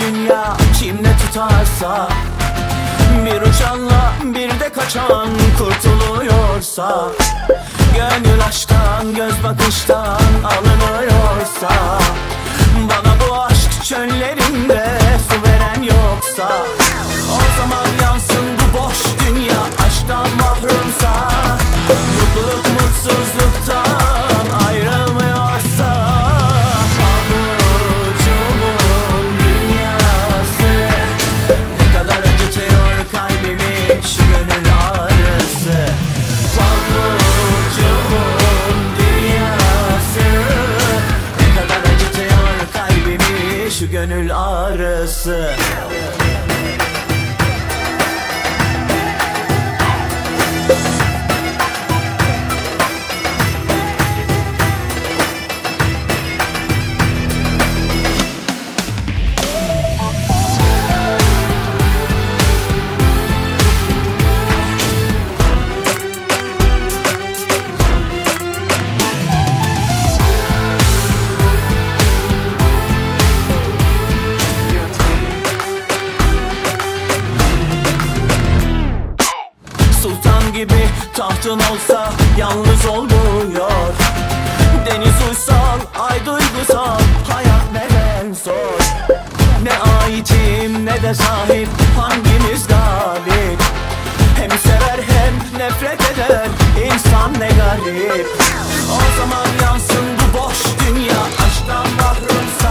dünya kim ne tutarsa, bir uçanla bir de kaçan kurtuluyorsa, gönül aşktan göz bakıştan alınıyorsa, bana bu aşk çöllerinde su veren yoksa, o zaman yansın bu boş dünya aşktan mahrumsa, mutluluk mutsuzluktan ayrılmıyorsa. Avucumun dünyası ne kadar acıtıyor kalbimi şu gönül ağrısı. Avucumun dünyası ne kadar acıtıyor kalbimi şu gönül ağrısı. Sultan gibi tahtın olsa yalnız olmuyor. Deniz uysal, ay duygusal, hayat neden zor. Ne aitim ne de sahip, hangimiz galip? Hem sever hem nefret eder insan ne garip. O zaman yansın bu boş dünya aşktan mahrumsa,